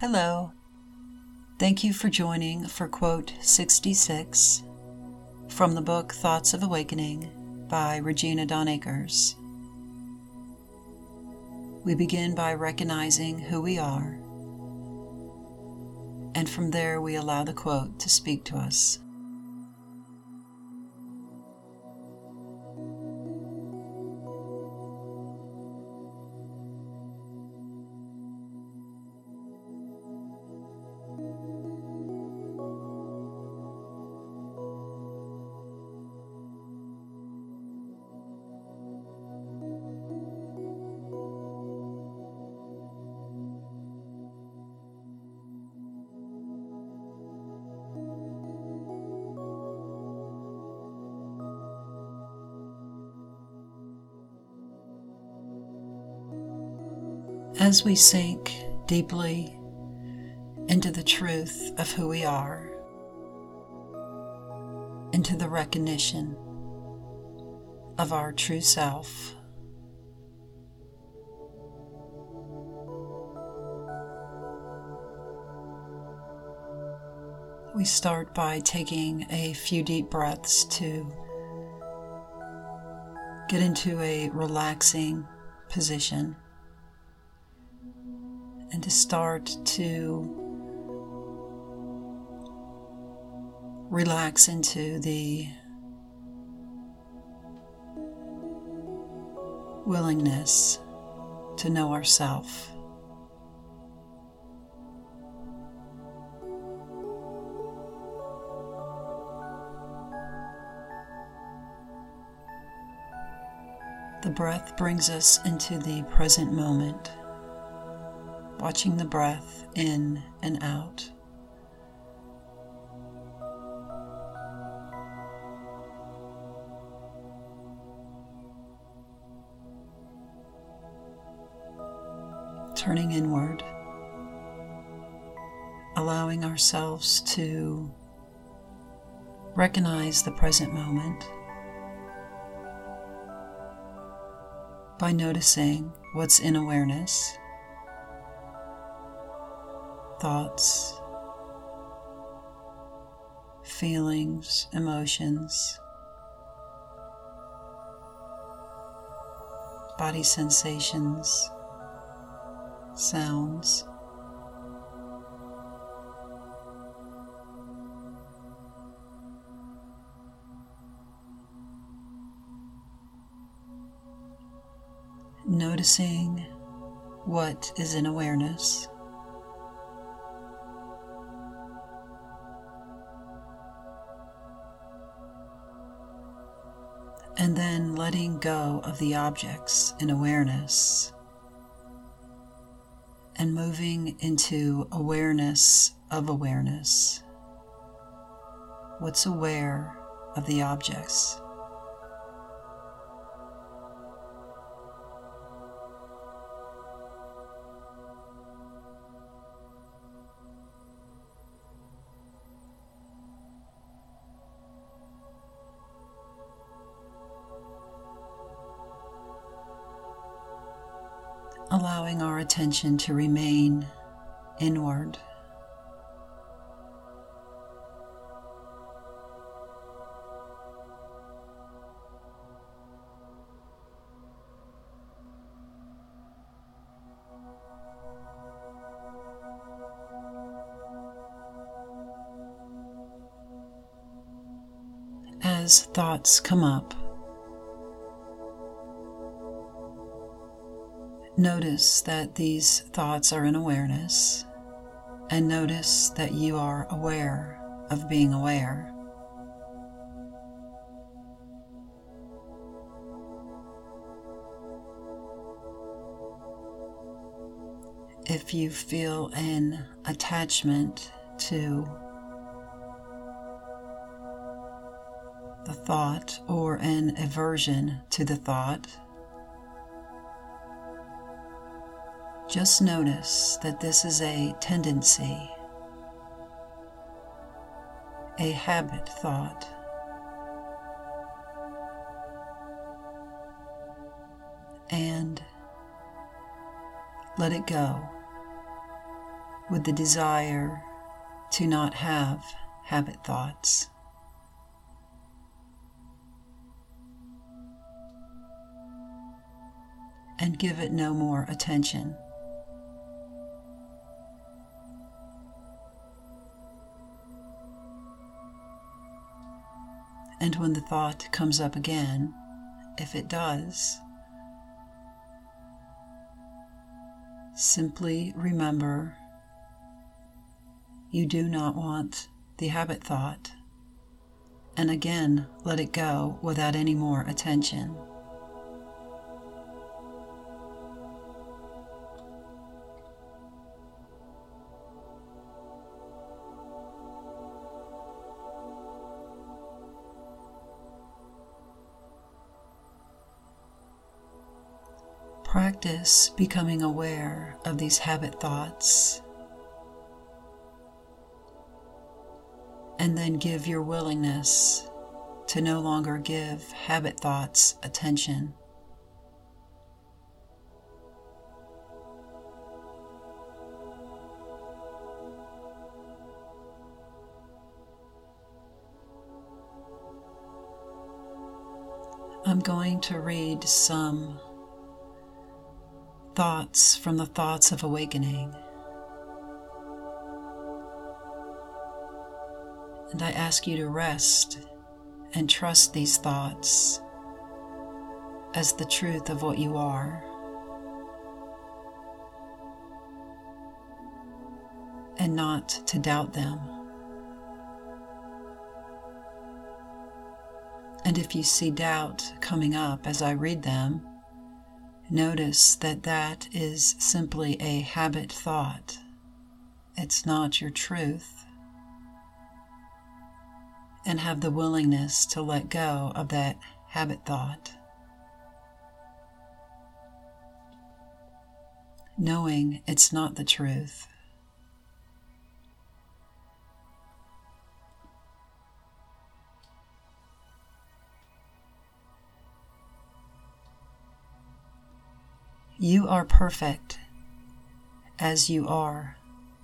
Hello. Thank you for joining for quote 66 from the book Thoughts of Awakening by Regina Dawn Akers. We begin by recognizing who we are, and from there we allow the quote to speak to us. As we sink deeply into the truth of who we are, into the recognition of our true self, we start by taking a few deep breaths to get into a relaxing position and to start to relax into the willingness to know ourselves. The breath brings us into the present moment, watching the breath in and out. Turning inward, allowing ourselves to recognize the present moment by noticing what's in awareness. Thoughts, feelings, emotions, body sensations, sounds. Noticing what is in awareness. And then letting go of the objects in awareness and moving into awareness of awareness. What's aware of the objects? Allowing our attention to remain inward. As thoughts come up, notice that these thoughts are in awareness, and notice that you are aware of being aware. If you feel an attachment to the thought or an aversion to the thought, just notice that this is a tendency, a habit thought. And let it go. with the desire to not have habit thoughts. And give it no more attention. And when the thought comes up again, if it does, simply remember you do not want the habit thought, and again let it go without any more attention. Practice becoming aware of these habit thoughts, and then give your willingness to no longer give habit thoughts attention. I'm going to read some thoughts from the Thoughts of Awakening. And I ask you to rest and trust these thoughts as the truth of what you are, and not to doubt them. And if you see doubt coming up as I read them, notice that that is simply a habit thought. It's not your truth. And have the willingness to let go of that habit thought, knowing it's not the truth. You are perfect as you are.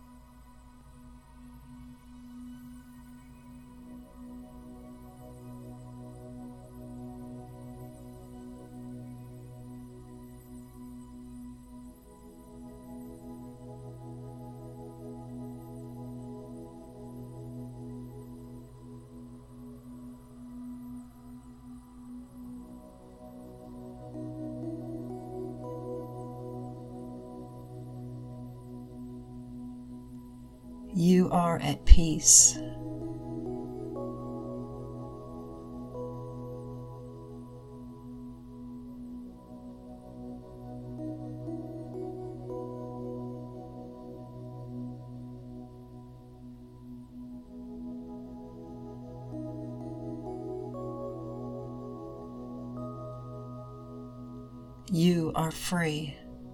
You are at peace. You are free.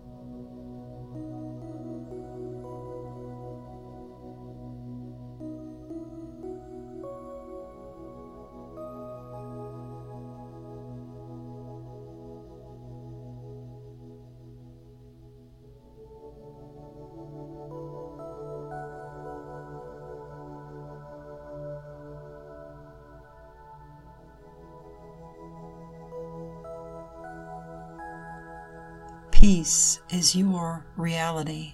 Peace is your reality.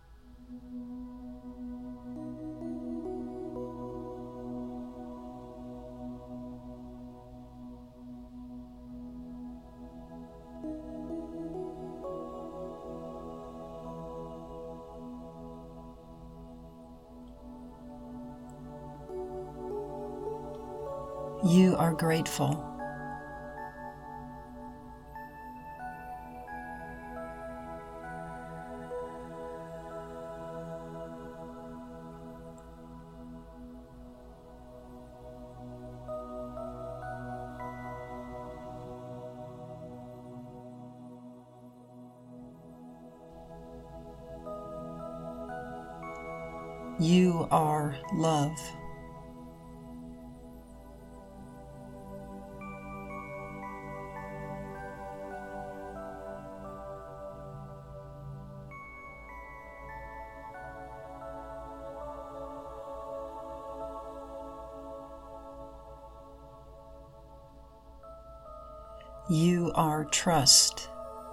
You are grateful. You are love. You are trust.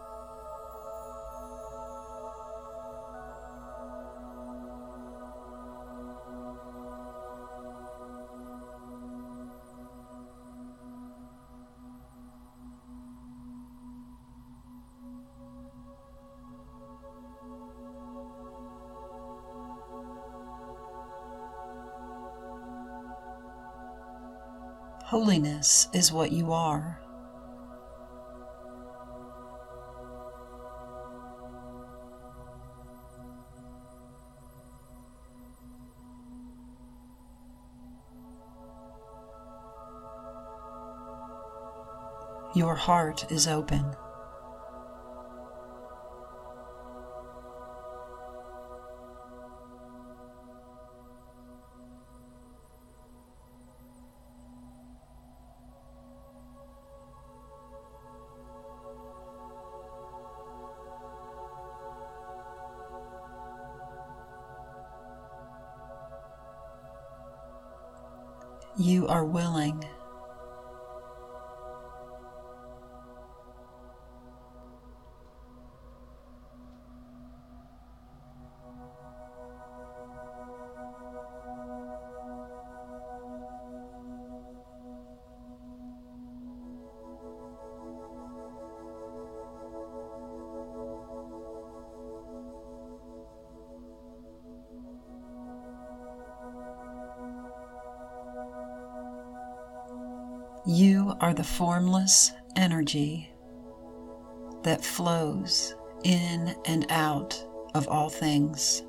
Holiness is what you are. Your heart is open. You are willing. You are the formless energy that flows in and out of all things.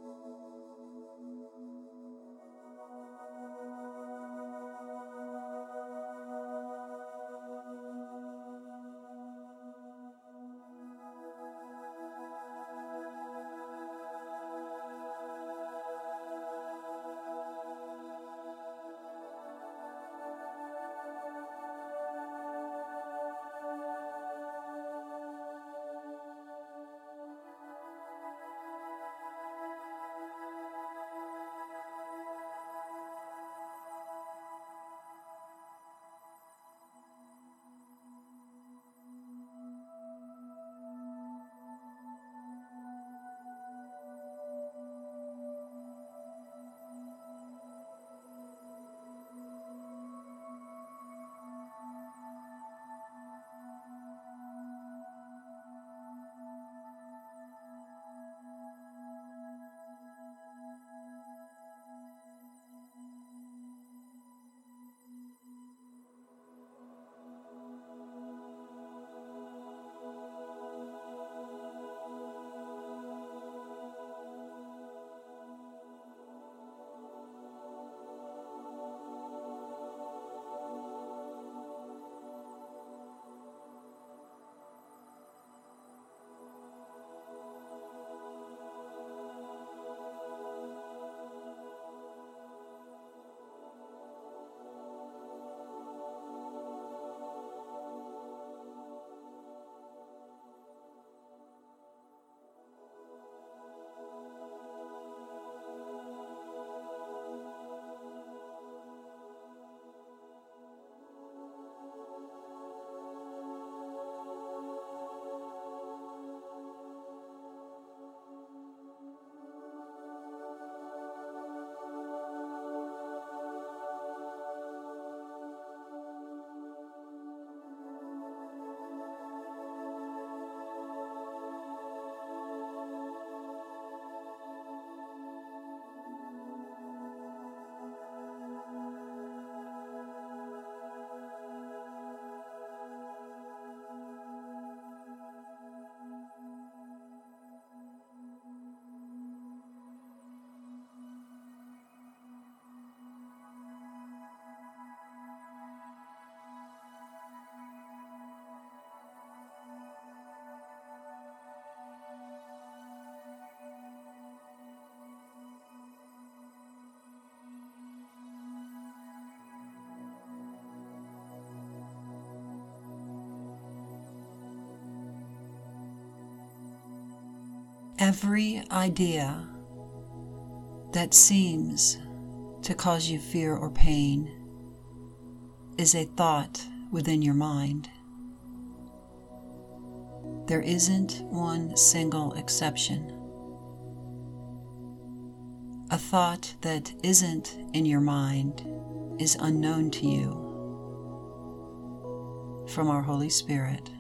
Every idea that seems to cause you fear or pain is a thought within your mind. There isn't one single exception. A thought that isn't in your mind is unknown to you. From our Holy Spirit.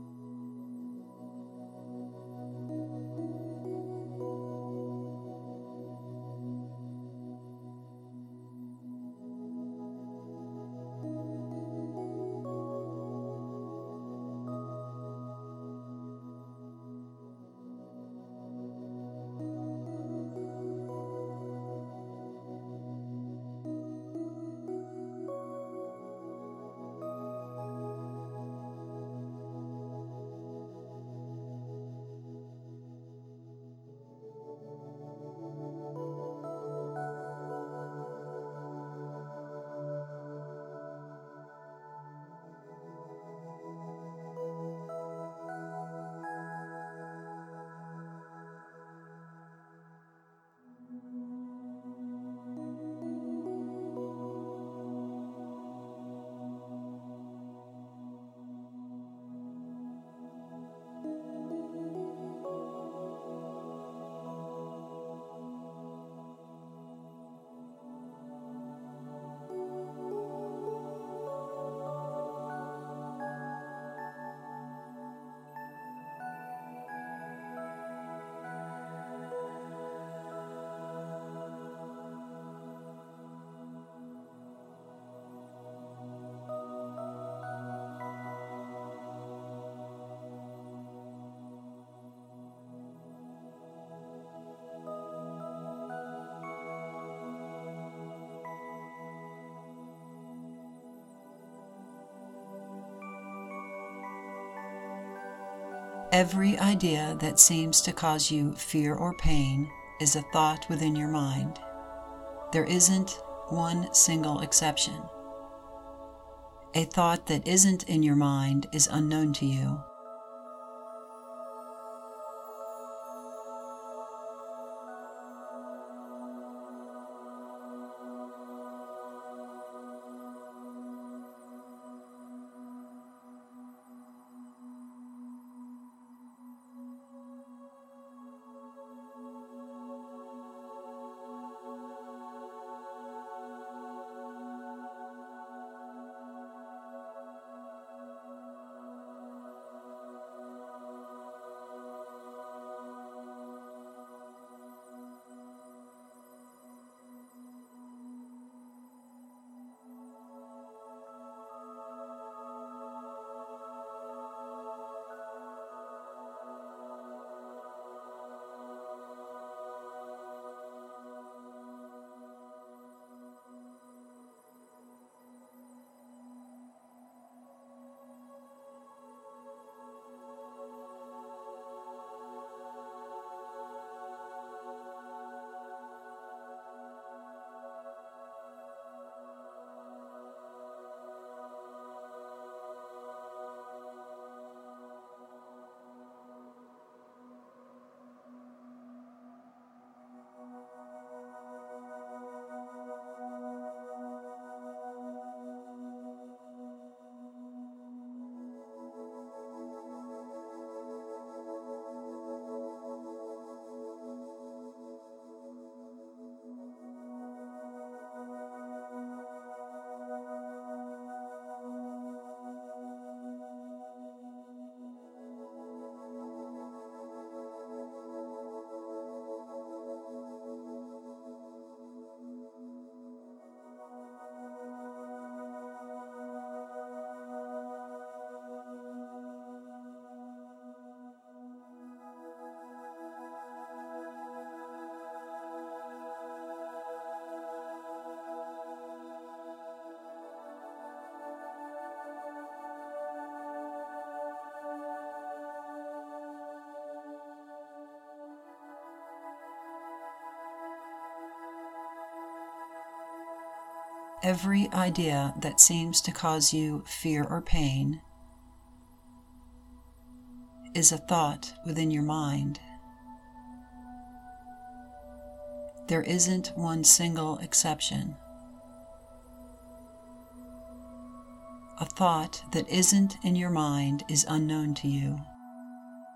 Every idea that seems to cause you fear or pain is a thought within your mind. There isn't one single exception. A thought that isn't in your mind is unknown to you. Every idea that seems to cause you fear or pain is a thought within your mind. There isn't one single exception. A thought that isn't in your mind is unknown to you.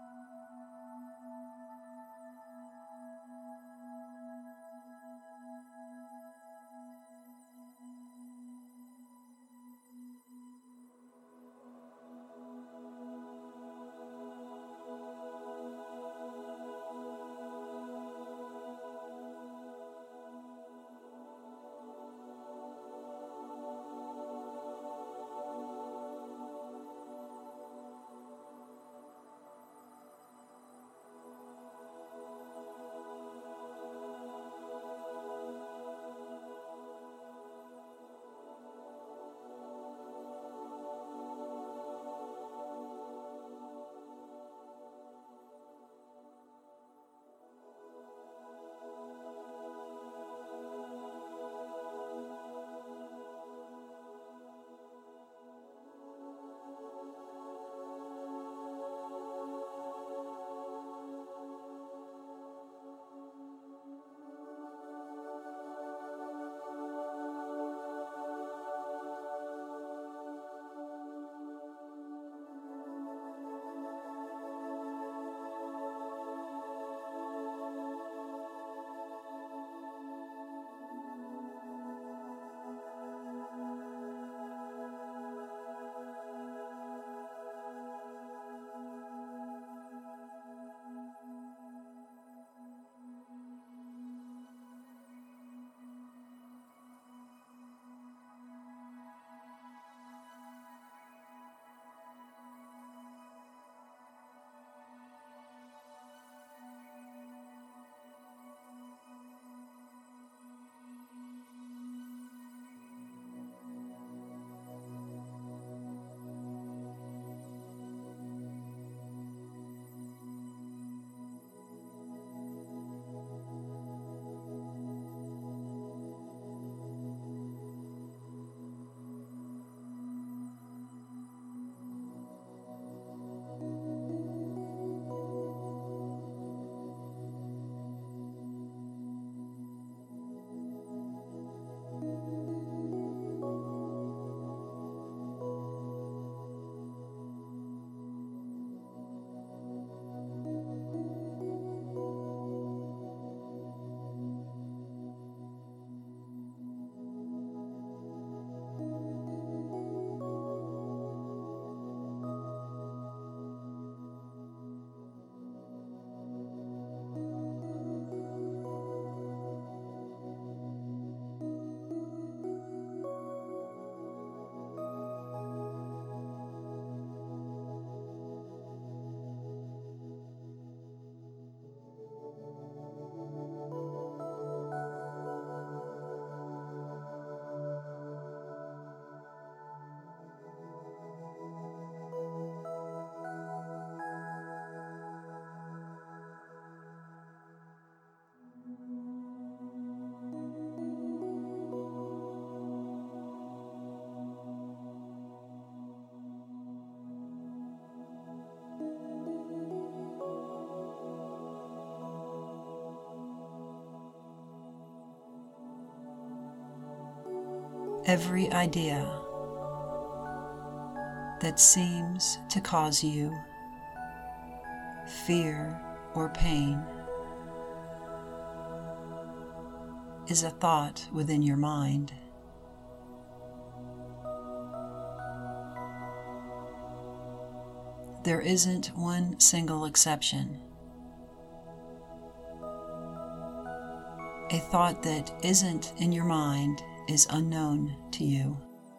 every idea that seems to cause you fear or pain is a thought within your mind. There isn't one single exception. A thought that isn't in your mind is unknown to you.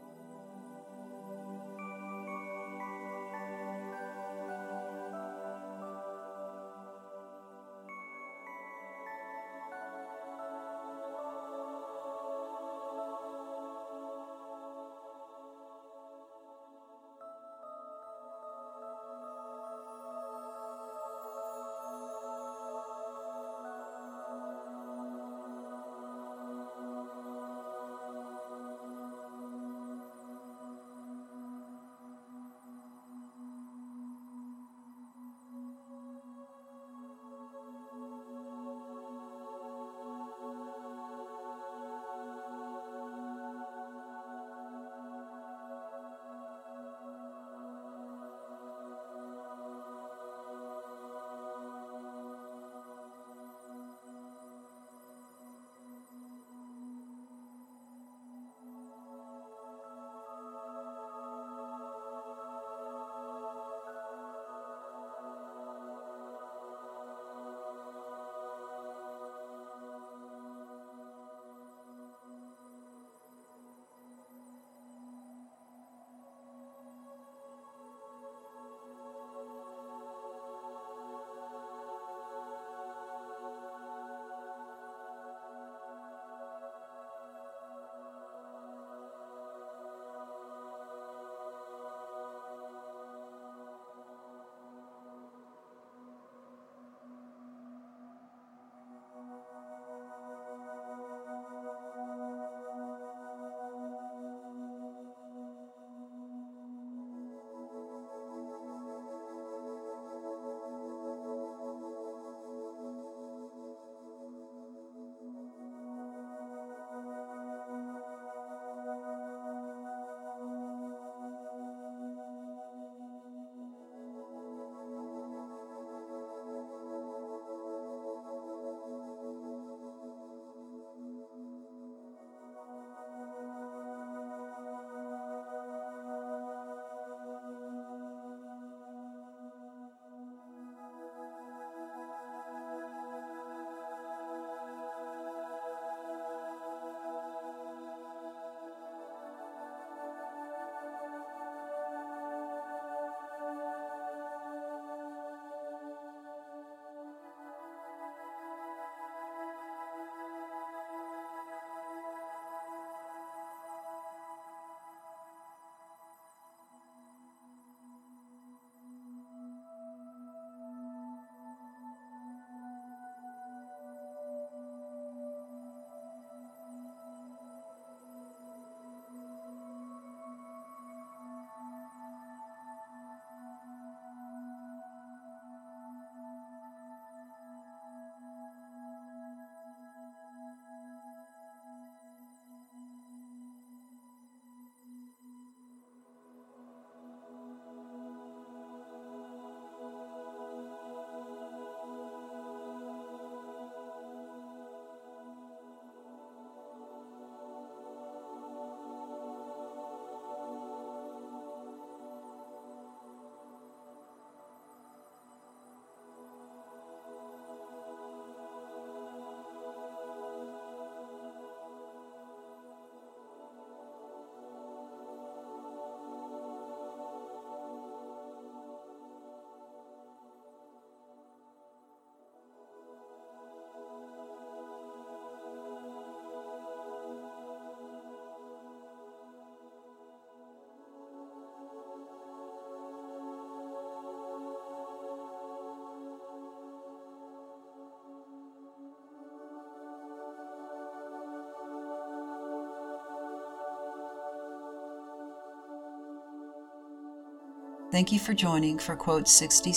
Thank you for joining for quote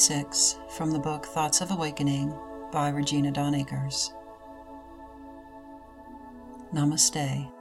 66 from the book Thoughts of Awakening by Regina Dawn Akers. Namaste.